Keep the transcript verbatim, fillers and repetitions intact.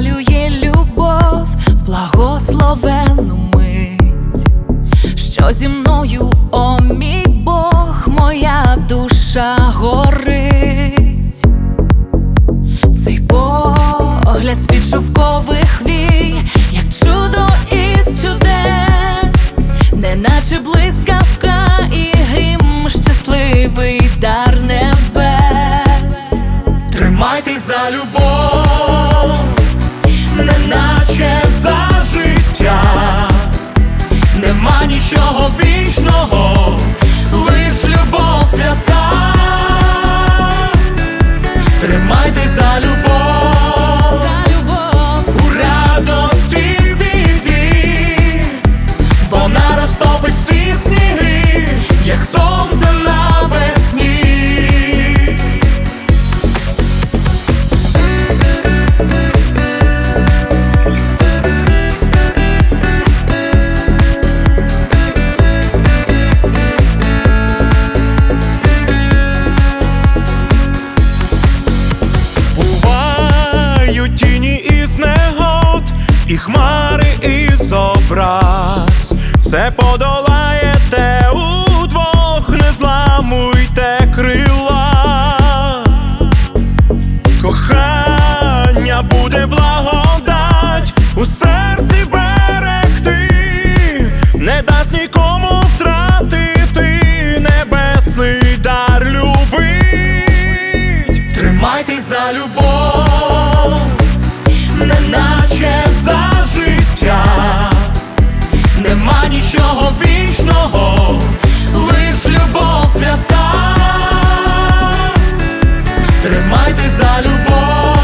запалює любов в благословенну мить, що зі мною, о мій Бог, моя душа горить. Цей погляд з-під шовкових вій, як чудо із чудес, неначе блискавка і грім, щасливий дар небес. Тримайтесь за любов, неначе за життя. Нема нічого вічного, лиш любов свята. Тримайтесь за любов, За любов, у радості й біді. Вона розтопить всі сніги, як сонце навесні. Тіні із негод, і хмари із образ. Все подолаєте удвох, не зламуйте крила. Кохання буде благодать у серці берегти, не дасть нікому втратити небесний дар любить. Тримайтесь за любов, неначе за життя. Нема нічого вічного, лиш любов свята. Тримайтесь за любов.